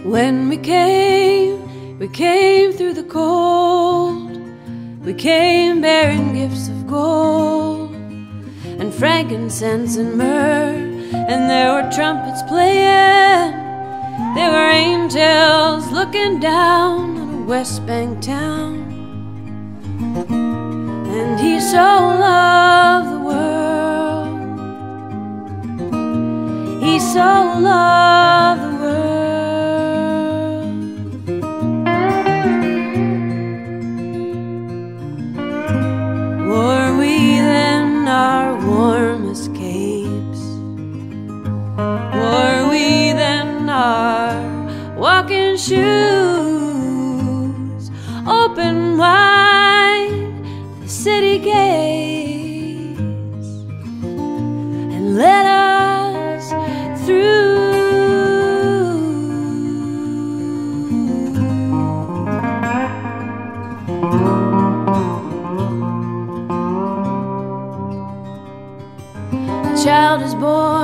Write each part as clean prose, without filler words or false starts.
When we came through the cold. We came bearing gifts of gold and frankincense and myrrh, and there were trumpets playing. There were angels looking down on a West Bank town. And he so loved the world. He so loved the world. Wore we then our warmest capes? Wore we then our walking shoes? Open wide the city gates and let us through. A child is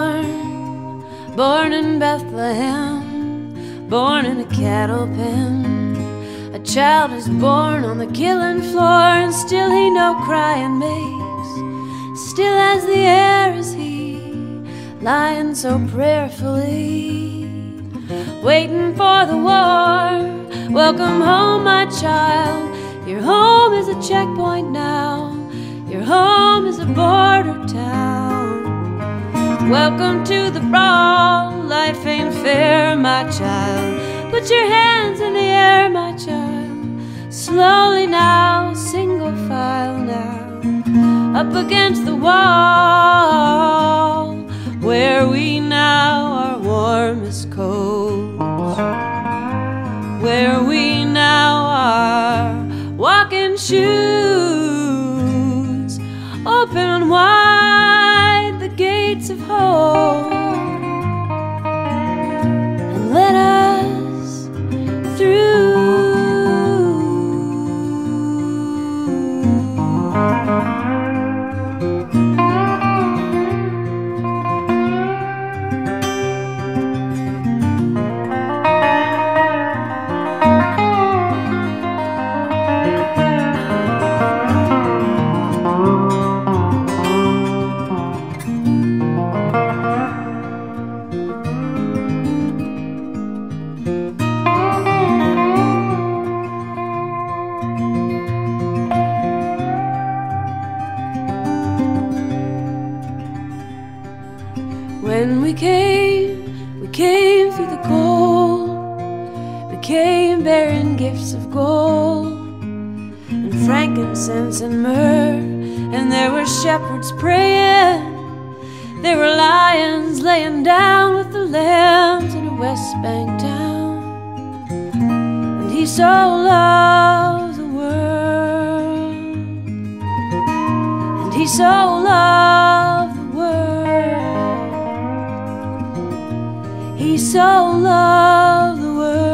born in Bethlehem, born in a cattle pen. A child is born on the killing floor, and still he no crying makes. Still as the air is he, lying so prayerfully, waiting for the war. Welcome home, my child. Your home is a checkpoint now. Your home is a border town. Welcome to the brawl. Life ain't fair, my child. Put your hands in the air, my child. Slowly now, single file now, up against the wall, where we now are warm as coals, where we now are walking shoes. Open wide the gates of hope and let us through. When we came through the cold. We came bearing gifts of gold and frankincense and myrrh, and there were shepherds praying. There were lions laying down with the lambs in a West Bank town. And he so loved the world, and he so loved the world. He so loved the world.